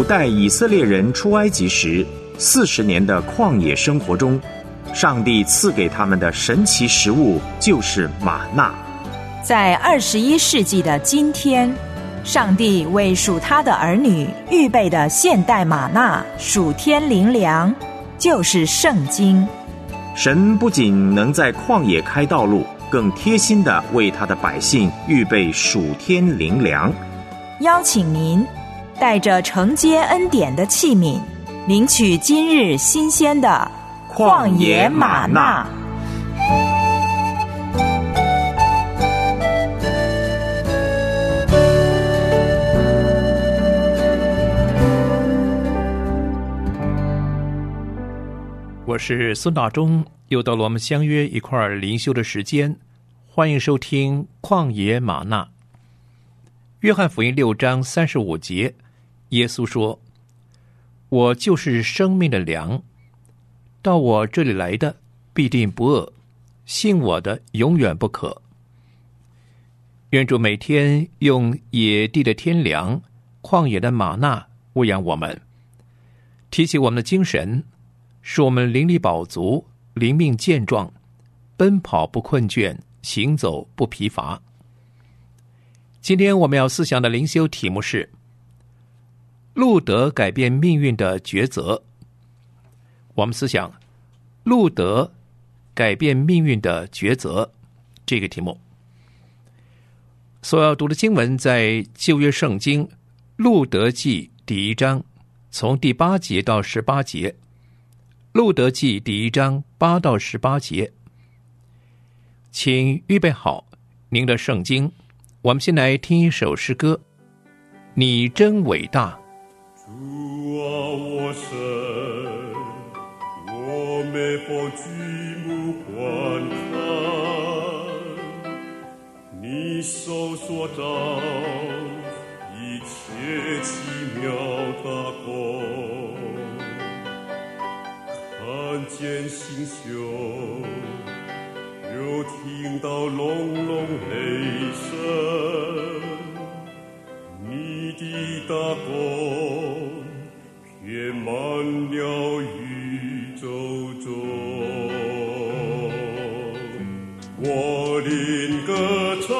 古代以色列人出埃及时40年的旷野生活中，上帝赐给他们的神奇食物就是玛纳。 在21世纪的今天，上帝为属他的儿女预备的现代玛纳属天灵粮，就是圣经。 神不仅能在旷野开道路，更贴心地为他的百姓预备属天灵粮。 邀请您带着承接恩典的器皿，领取今日新鲜的旷野玛纳。 我是孙大中，又到了我们相约一块儿灵修的时间，欢迎收听旷野玛纳。约翰福音6章35节，耶稣说：我就是生命的粮，到我这里来的必定不饿，信我的永远不渴。愿主每天用野地的天粮、旷野的玛纳喂养我们，提起我们的精神，使我们灵力饱足，灵命健壮，奔跑不困倦，行走不疲乏。今天我们要思想的灵修题目是路德改变命运的抉择。我们思想路德改变命运的抉择这个题目。所要读的经文在旧约圣经路德记第1章，从第8节到18节。路德记第1章8到18节。请预备好您的圣经，我们先来听一首诗歌，你真伟大。 主啊，我神，我每逢举目观看，你手所造一切奇妙大功，看见星宿，又听到隆隆雷声，你的大功遍满了宇宙中。我灵歌唱，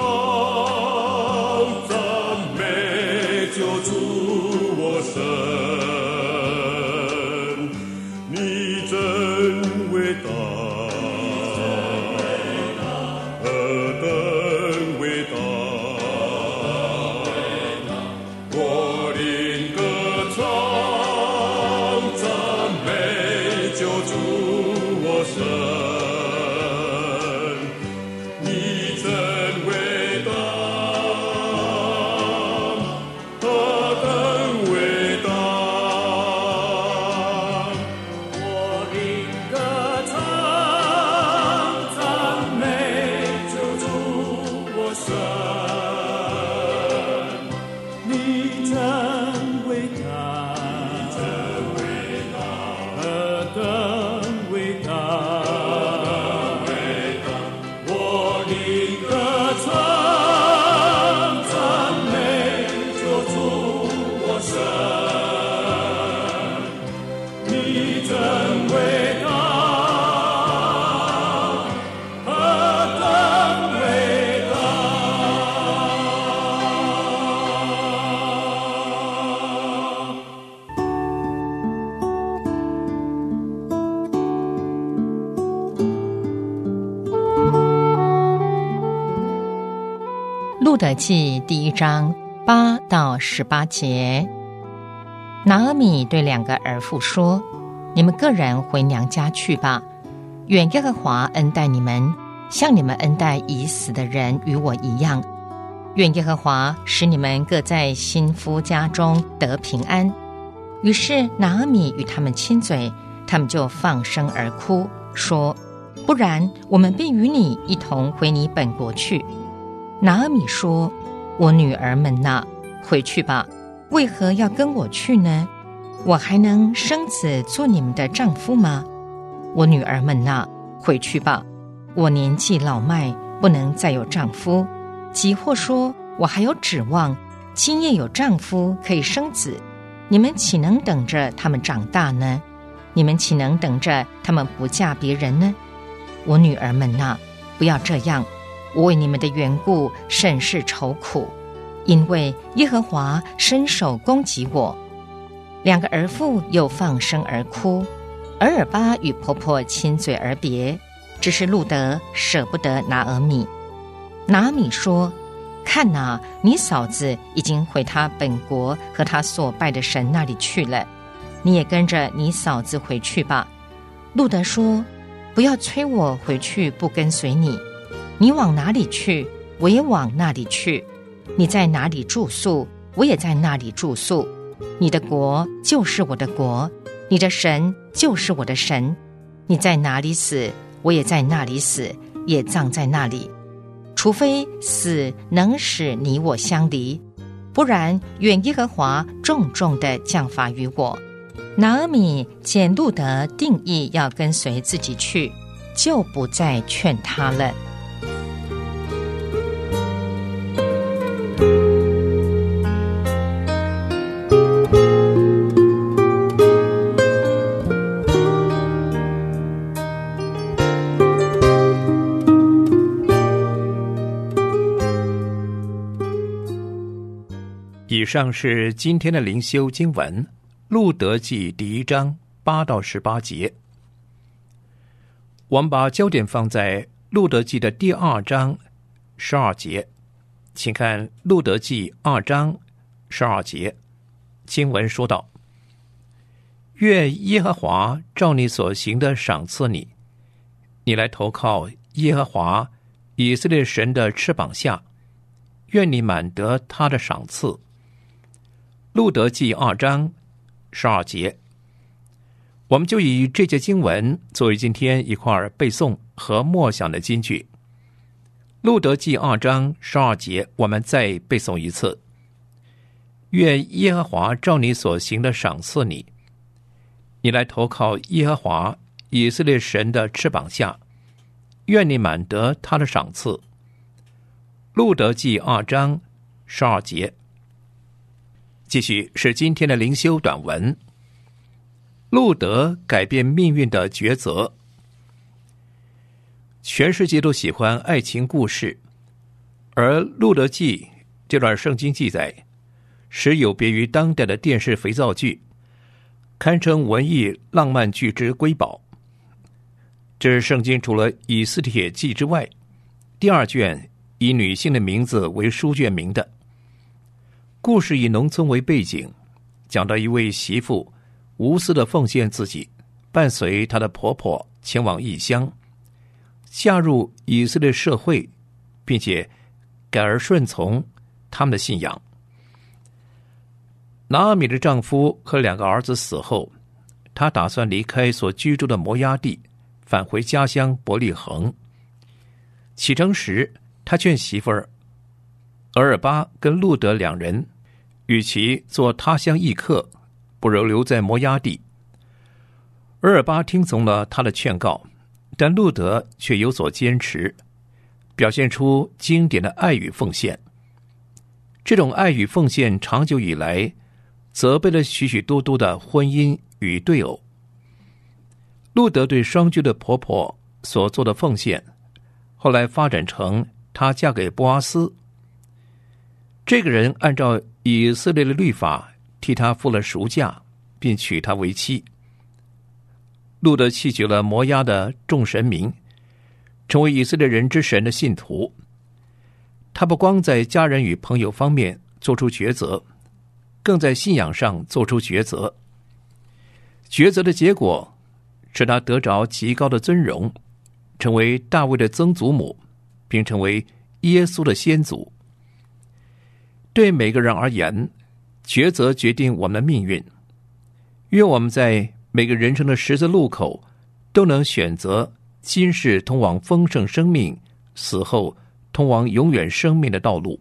赞美救主我神，你真伟大，何等伟大！我灵歌唱，赞美救主我神，你真伟大，何等伟大！我灵歌唱，赞美救主我神，你真伟大，何等伟大！我灵歌唱，赞美救主我神，你真伟大，何等伟大！ 路德记第1章8到18节。拿俄米对2个儿妇说：你们个人回娘家去吧，愿耶和华恩待你们，像你们恩待已死的人与我一样。愿耶和华使你们各在新夫家中得平安。于是拿俄米与他们亲嘴，他们就放声而哭，说：不然我们必与你一同回你本国去。拿俄米说：我女儿们哪，回去吧，为何要跟我去呢？我还能生子做你们的丈夫吗？我女儿们哪，回去吧，我年纪老迈，不能再有丈夫。即或说我还有指望，今夜有丈夫可以生子， 你们岂能等着他们长大呢？你们岂能等着他们不嫁别人呢？我女儿们哪，不要这样，我为你们的缘故甚是愁苦，因为耶和华伸手攻击我。两个儿妇又放声而哭，俄珥巴与婆婆亲嘴而别，只是路得舍不得拿俄米。拿俄米说：看哪，你嫂子已经回她本国和她所拜的神那里去了，你也跟着你嫂子回去吧。路得说：不要催我回去不跟随你，你往哪里去，我也往那里去，你在哪里住宿，我也在那里住宿，你的国就是我的国，你的神就是我的神，你在哪里死，我也在那里死，也葬在那里，除非死能使你我相离，不然愿耶和华重重的降罚于我。拿俄米见路得定义要跟随自己去，就不再劝他了。 以上是今天的灵修经文，路得记第1章8到18节。我们把焦点放在路得记的第2章12节，请看路得记2章12节，经文说道：愿耶和华照你所行的赏赐你，你来投靠耶和华以色列神的翅膀下，愿你满得他的赏赐。路得记2章12节，我们就以这节经文作为今天一块背诵和默想的金句。路得记2章12节，我们再背诵一次：愿耶和华照你所行的赏赐你，你来投靠耶和华以色列神的翅膀下，愿你满得他的赏赐。路得记2章12节。继续是今天的灵修短文，路得改变命运的抉择。全世界都喜欢爱情故事，而路得记这段圣经记载实有别于当代的电视肥皂剧，堪称文艺浪漫剧之瑰宝。这是圣经除了以斯帖记之外第2卷以女性的名字为书卷名的。故事以农村为背景，讲到一位媳妇无私的奉献自己，伴随她的婆婆前往异乡，嫁入以色列社会，并且改而顺从他们的信仰。拿俄米的丈夫和2个儿子死后，她打算离开所居住的摩押地，返回家乡伯利恒。启程时，她劝媳妇儿俄珥巴跟路得2人，与其做他乡异客，不如留在摩押地。俄珥巴听从了他的劝告，但路得却有所坚持，表现出经典的爱与奉献。这种爱与奉献长久以来责备了许许多多的婚姻与对偶。路得对双居的婆婆所做的奉献，后来发展成她嫁给波阿斯。这个人按照以色列的律法替他付了赎价，并娶她为妻。路得弃绝了摩押的众神明，成为以色列人之神的信徒。他不光在家人与朋友方面做出抉择，更在信仰上做出抉择。抉择的结果使他得着极高的尊荣，成为大卫的曾祖母，并成为耶稣的先祖。对每个人而言，抉择决定我们的命运。愿我们在每个人生的十字路口都能选择今世通往丰盛生命，死后通往永远生命的道路。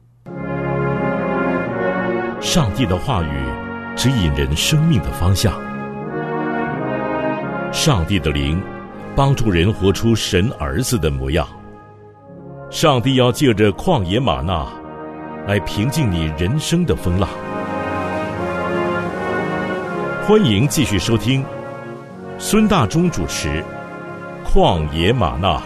上帝的话语指引人生命的方向，上帝的灵帮助人活出神儿子的模样。上帝要借着旷野吗哪来平静你人生的风浪。 欢迎继续收听孙大中主持《旷野吗哪》。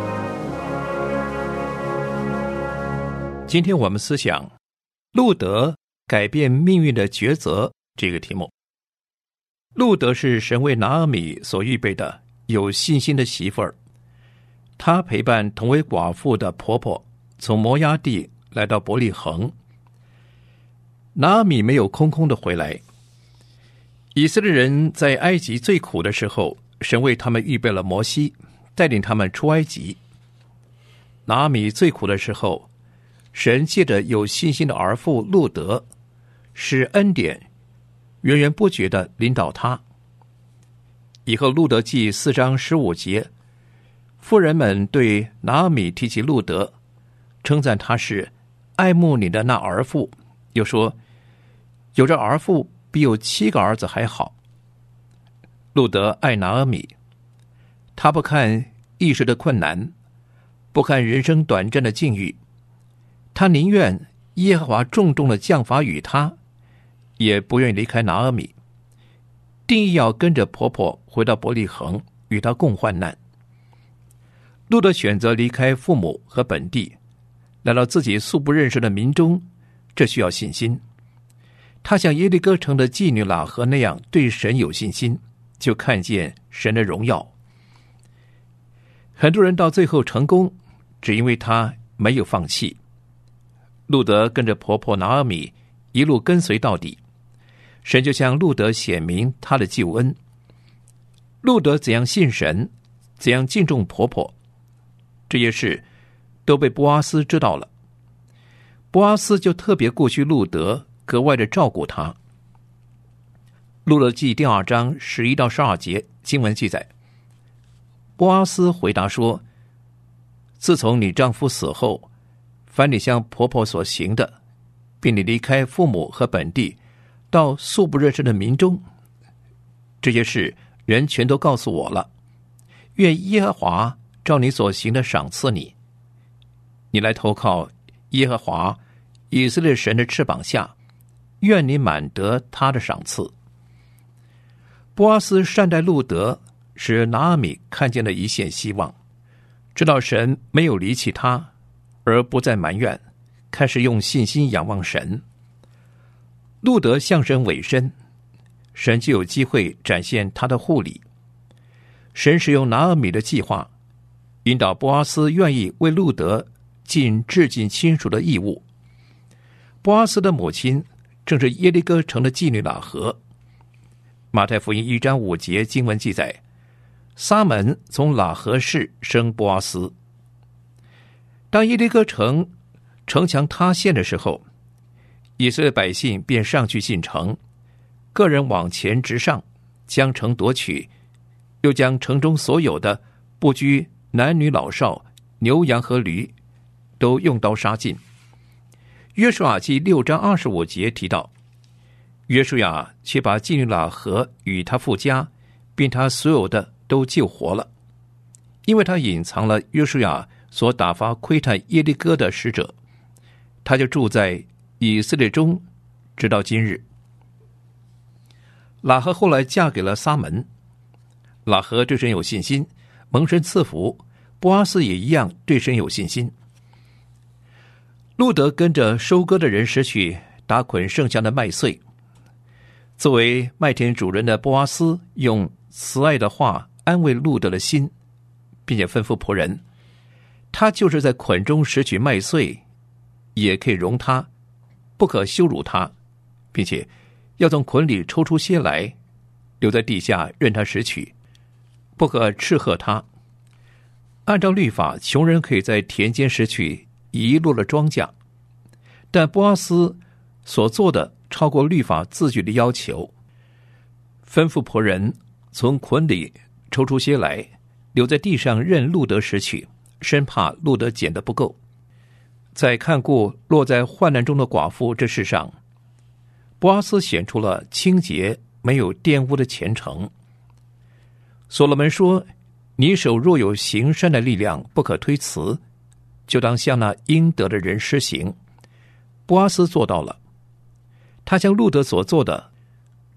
今天我们思想路德改变命运的抉择这个题目。路德是神为拿俄米所预备的有信心的媳妇儿，她陪伴同为寡妇的婆婆从摩押地来到伯利恒。拿俄米没有空空的回来。以色列人在埃及最苦的时候，神为他们预备了摩西，带领他们出埃及。拿俄米最苦的时候，神借着有信心的儿妇路德，使恩典源源不绝地领导他。以后路德记4章15节，妇人们对拿俄米提起路德，称赞他是爱慕你的那儿妇，又说有这儿妇比有7个儿子还好。路德爱拿俄米，他不看一时的困难，不看人生短暂的境遇，他宁愿耶和华重重的降罚与他，也不愿意离开拿俄米，定义要跟着婆婆回到伯利恒，与她共患难。路德选择离开父母和本地，来到自己素不认识的民中，这需要信心。他像耶利哥城的妓女喇合那样对神有信心，就看见神的荣耀。很多人到最后成功，只因为他没有放弃。路德跟着婆婆拿俄米一路跟随到底，神就向路德显明他的救恩。路德怎样信神，怎样敬重婆婆，这些事都被波阿斯知道了。波阿斯就特别顾惜路德，格外的照顾他。路德记第2章11到12节经文记载，波阿斯回答说：自从你丈夫死后，凡你向婆婆所行的，并你离开父母和本地，到素不认识的民中，这些事人全都告诉我了。愿耶和华照你所行的赏赐你。你来投靠耶和华以色列神的翅膀下，愿你满得他的赏赐。波阿斯善待路德，使拿俄米看见了一线希望，知道神没有离弃他，而不再埋怨，开始用信心仰望神。路德向神委身，神就有机会展现他的护理。神使用拿俄米的计划，引导波阿斯愿意为路德尽至近亲属的义务。波阿斯的母亲正是耶利哥城的妓女喇合。马太福音1章5节经文记载，撒门从喇合氏生波阿斯。当耶利哥城城墙塌陷的时候，以色列百姓便上去进城，个人往前直上，将城夺取，又将城中所有的不拘男女老少、牛羊和驴都用刀杀尽。约书亚记6章25节提到，约书亚却把妓女喇合与他父家，并他所有的都救活了，因为他隐藏了约书亚所打发窥探耶利哥的使者，他就住在以色列中，直到今日。喇合后来嫁给了撒门，喇合对神有信心，蒙神赐福。波阿斯也一样对神有信心。路德跟着收割的人拾取打捆剩下的麦穗。作为麦田主人的波阿斯用慈爱的话安慰路德的心，并且吩咐仆人，他就是在捆中拾取麦穗，也可以容他，不可羞辱他，并且要从捆里抽出些来，留在地下任他拾取，不可斥喝他。按照律法，穷人可以在田间拾取遗落的庄稼，但波阿斯所做的超过律法字句的要求，吩咐仆人从捆里抽出些来，留在地上任路德拾取，生怕路德捡得不够。在看顾落在患难中的寡妇这事上，波阿斯显出了清洁没有玷污的虔诚。所罗门说，你手若有行善的力量，不可推辞，就当向那应得的人施行。波阿斯做到了，他将路德所做的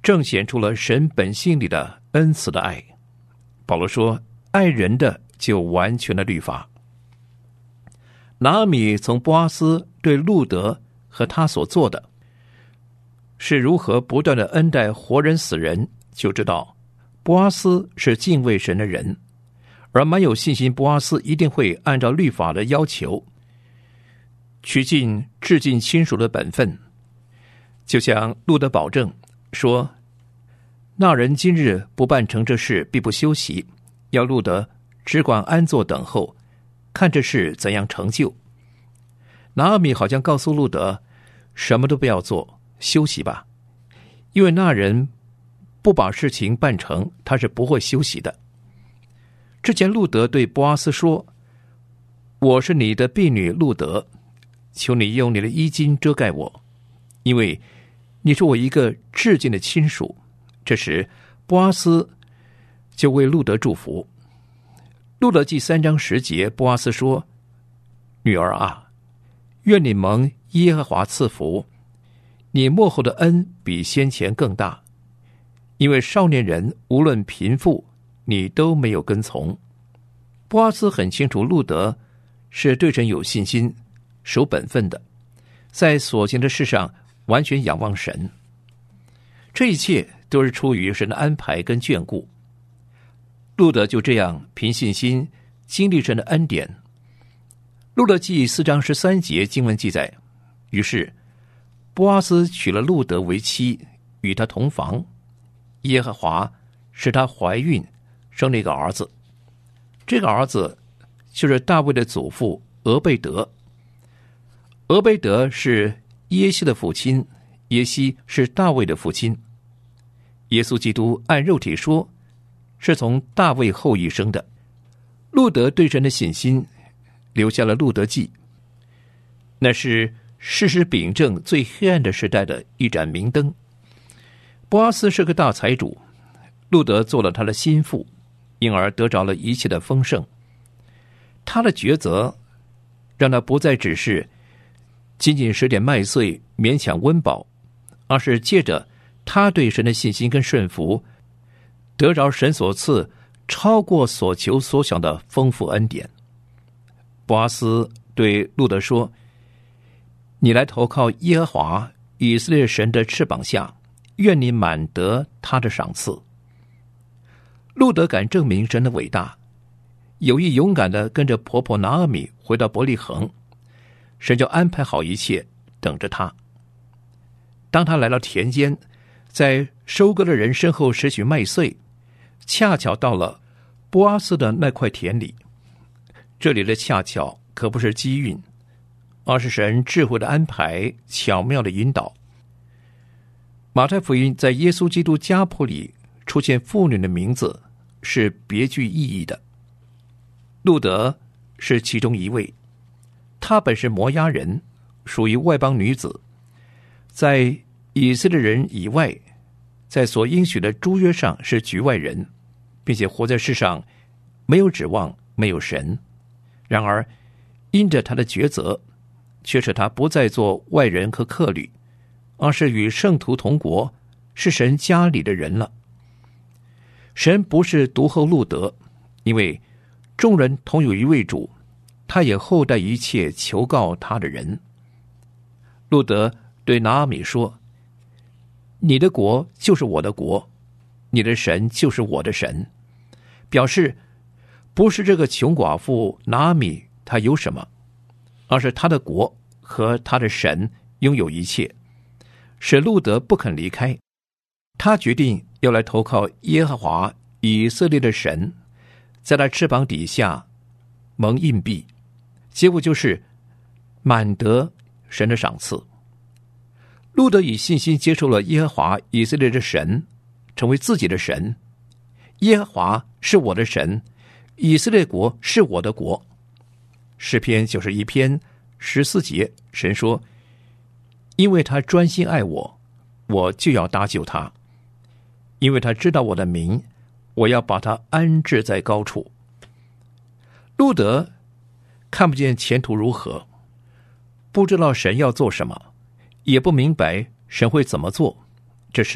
正显出了神本性里的恩慈的爱。保罗说，爱人的就完全的律法。拿俄米从波阿斯对路德和他所做的是如何不断的恩待活人死人，就知道波阿斯是敬畏神的人，而蛮有信心波阿斯一定会按照律法的要求取尽致敬亲属的本分。就像路德保证说，那人今日不办成这事，必不休息，要路德只管安坐等候，看这事怎样成就。拿俄米好像告诉路德，什么都不要做，休息吧，因为那人不把事情办成，他是不会休息的。之前路德对波阿斯说，我是你的婢女路德，求你用你的衣襟遮盖我，因为你是我一个至近的亲属。这时波阿斯就为路德祝福。路德记3章10节，波阿斯说，女儿啊，愿你蒙耶和华赐福，你末后的恩比先前更大，因为少年人无论贫富，你都没有跟从。波阿斯很清楚路德是对神有信心，守本分的，在所行的事上完全仰望神。这一切都是出于神的安排跟眷顾。路德就这样凭信心经历神的恩典。路德记4章13节经文记载，于是波阿斯娶了路德为妻，与他同房，耶和华使她怀孕，生了一个儿子。这个儿子就是大卫的祖父俄贝德。俄贝德是耶西的父亲，耶西是大卫的父亲。耶稣基督按肉体说，是从大卫后裔生的。路德对神的信心留下了路德记，那是世事秉正最黑暗的时代的一盏明灯。波阿斯是个大财主，路德做了他的心腹，因而得着了一切的丰盛。他的抉择让他不再只是仅仅10点麦穗勉强温饱，而是借着他对神的信心跟顺服，得着神所赐超过所求所想的丰富恩典。波阿斯对路德说，你来投靠耶和华以色列神的翅膀下，愿你满得他的赏赐。路德敢证明神的伟大，有意勇敢地跟着婆婆拿俄米回到伯利恒，神就安排好一切等着他。当他来到田间，在收割的人身后拾取麦穗，恰巧到了波阿斯的那块田里。这里的恰巧可不是机运，而是神智慧的安排，巧妙的引导。马太福音在耶稣基督家谱里出现妇女的名字是别具意义的。路德是其中一位，她本是摩押人，属于外邦女子，在以色列人以外，在所应许的诸约上是局外人，并且活在世上没有指望，没有神。然而因着他的抉择，却使他不再做外人和客旅，而是与圣徒同国，是神家里的人了。神不是独厚路德，因为众人同有一位主，他也厚待一切求告他的人。路德对拿俄米说，你的国就是我的国，你的神就是我的神，表示不是这个穷寡妇拿俄米他有什么，而是他的国和他的神拥有一切，使路德不肯离开。他决定要来投靠耶和华以色列的神，在他翅膀底下蒙印币，结果就是满得神的赏赐。路德以信心接受了耶和华以色列的神，成为自己的神。耶和华是我的神，以色列国是我的国。诗篇91篇14节，神说，因为他专心爱我，我就要搭救他，因为他知道我的名，我要把他安置在高处。路德看不见前途如何，不知道神要做什么，也不明白神会怎么做。这时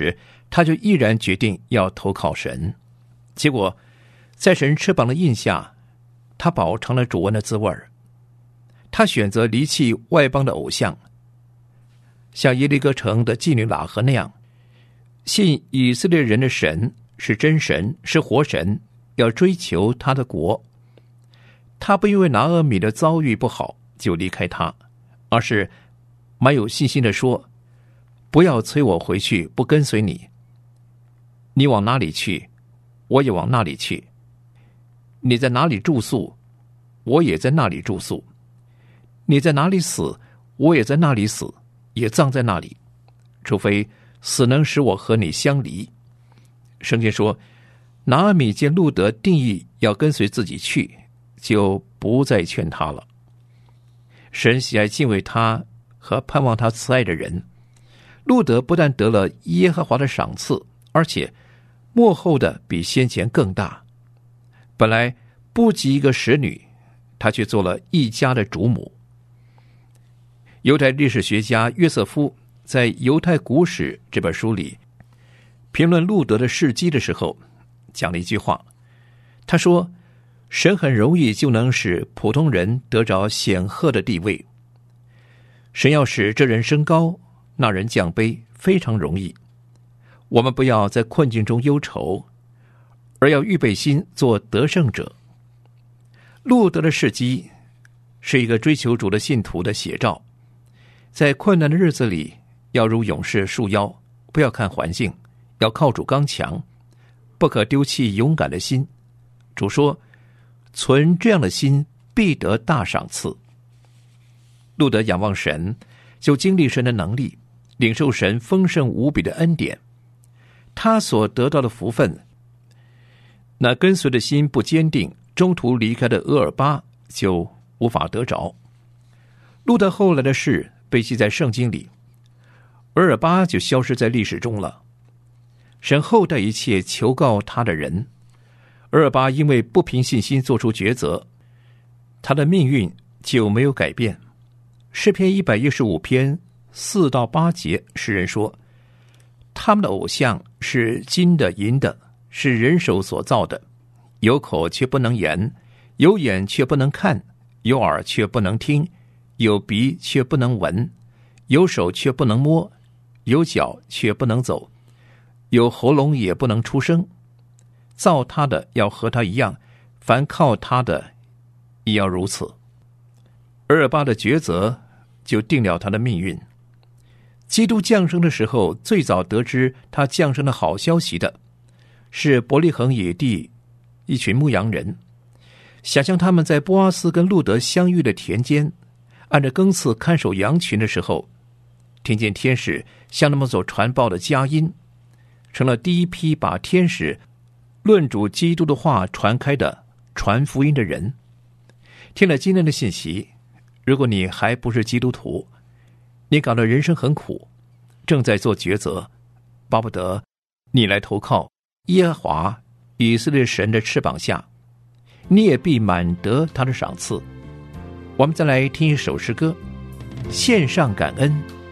他就毅然决定要投靠神。结果在神翅膀的印下，他饱尝了主恩的滋味。他选择离弃外邦的偶像，像耶利哥城的妓女喇合那样，信以色列人的神是真神，是活神，要追求他的国。他不因为拿俄米的遭遇不好就离开他，而是蛮有信心地说，不要催我回去，不跟随你。你往哪里去，我也往那里去。你在哪里住宿，我也在那里住宿。你在哪里死，我也在那里死，也葬在那里，除非死能使我和你相离。圣经说，拿俄米见路德定义要跟随自己去，就不再劝他了。神喜爱敬畏他和盼望他慈爱的人。路德不但得了耶和华的赏赐，而且末后的比先前更大。本来不及一个使女，她却做了一家的主母。犹太历史学家约瑟夫在《犹太古史》这本书里评论路德的事迹的时候，讲了一句话。他说，神很容易就能使普通人得着显赫的地位。神要使这人升高，那人降卑，非常容易。我们不要在困境中忧愁，而要预备心做得胜者。路德的事迹是一个追求主的信徒的写照。在困难的日子里，要如勇士束腰，不要看环境，要靠主刚强，不可丢弃勇敢的心。主说，存这样的心，必得大赏赐。路德仰望神，就经历神的能力，领受神丰盛无比的恩典。他所得到的福分，那跟随的心不坚定，中途离开的俄尔巴就无法得着。路德后来的事被记在圣经里，俄尔巴就消失在历史中了。神厚待一切求告他的人。俄尔巴因为不凭信心做出抉择，他的命运就没有改变。诗篇115篇4到8节，诗人说，他们的偶像是金的银的，是人手所造的，有口却不能言，有眼却不能看，有耳却不能听，有鼻却不能闻，有手却不能摸，有脚却不能走，有喉咙也不能出声。造他的要和他一样，凡靠他的也要如此。俄尔巴的抉择就定了他的命运。基督降生的时候，最早得知他降生的好消息的是伯利恒野地一群牧羊人。想象他们在波阿斯跟路德相遇的田间，按着更次看守羊群的时候，听见天使向他们所传报的佳音，成了第一批把天使论主基督的话传开的传福音的人。听了今天的信息，如果你还不是基督徒，你搞得人生很苦，正在做抉择，巴不得你来投靠耶和华以色列神的翅膀下，你也必满得他的赏赐。我们再来听一首诗歌，献上感恩。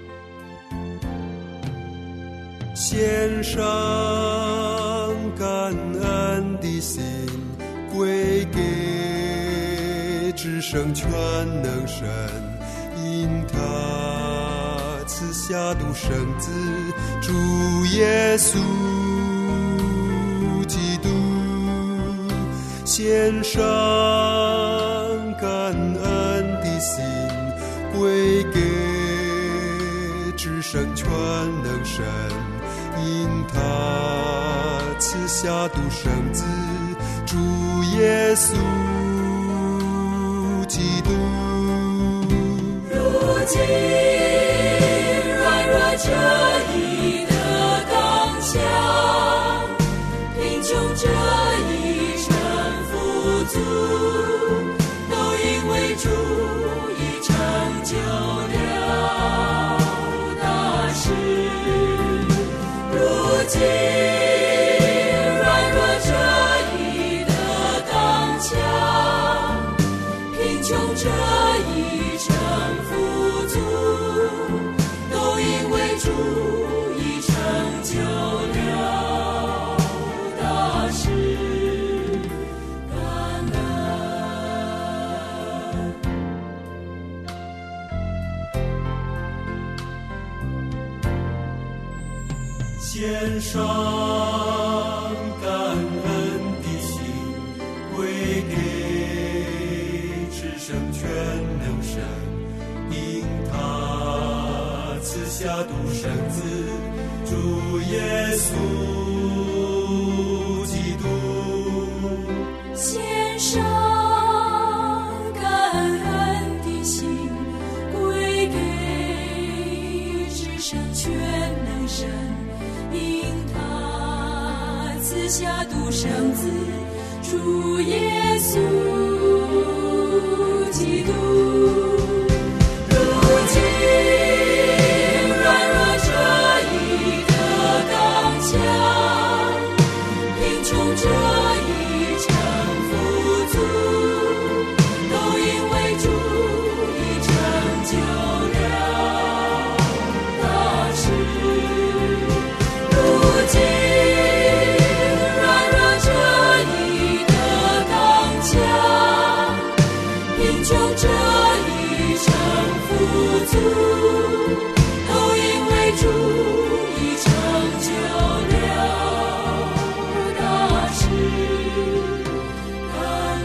献上感恩的心，归给至圣全能神，因他赐下独生子主耶稣基督。献上感恩的心，归给至圣全能神，因他赐下独生子主耶稣基督。 如今软弱这一的刚强，贫穷这一成富足，都因为主已成就了大事。如今软弱这一的刚强，贫穷这一成富足， 献上感恩的心，归给至圣全能神，因他赐下独生子主耶稣基督。 献上感恩的心，归给至圣全能神，因他赐下独生子主耶稣基督。如今软弱这一个刚强，贫穷这一成富足，都因为主已成就了大事。如今软弱这一个刚强，贫穷这一成富足，都因为主已成就了大事。感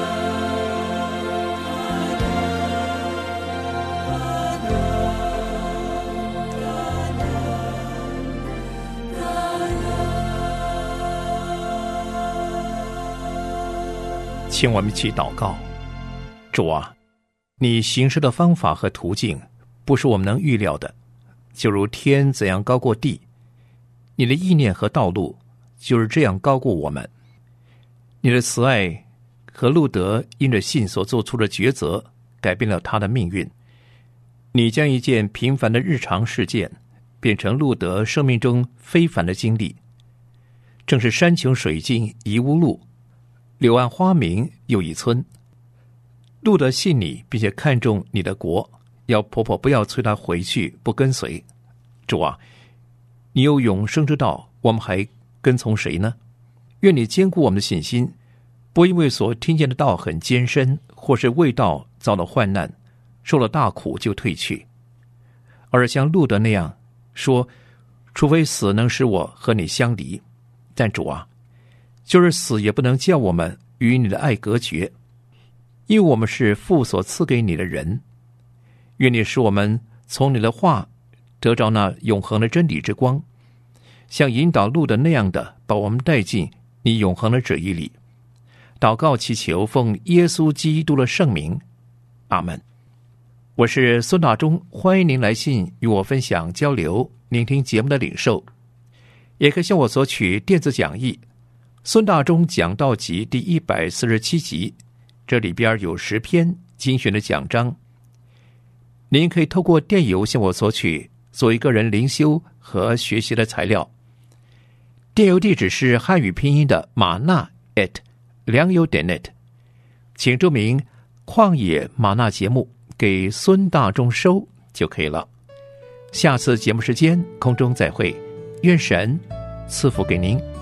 请我们一起祷告。主啊，你行事的方法和途径不是我们能预料的，就如天怎样高过地，你的意念和道路就是这样高过我们。你的慈爱和路德因着信所做出的抉择改变了他的命运。你将一件平凡的日常事件变成路德生命中非凡的经历。正是山穷水尽疑无路，柳暗花明又一村。路德信你，并且看重你的国，要婆婆不要催他回去不跟随。主啊，你有永生之道，我们还跟从谁呢？愿你坚固我们的信心，不因为所听见的道很艰深，或是为道遭了患难，受了大苦就退去，而像路德那样说，除非死能使我和你相离。但主啊，就是死也不能叫我们与你的爱隔绝，因为我们是父所赐给你的人。愿你使我们从你的话得着那永恒的真理之光，像引导路的那样的把我们带进你永恒的旨意里。祷告祈求奉耶稣基督的圣名，阿们。我是孙大中，欢迎您来信与我分享交流，聆听节目的领受，也可以向我索取电子讲义孙大中讲道集第147集，这里边有10篇精选的讲章。您可以透过电邮向我索取，作为个人灵修和学习的材料。电邮地址是汉语拼音的玛纳 @良友.net， 请注明旷野玛纳节目给孙大中收就可以了。下次节目时间空中再会，愿神赐福给您。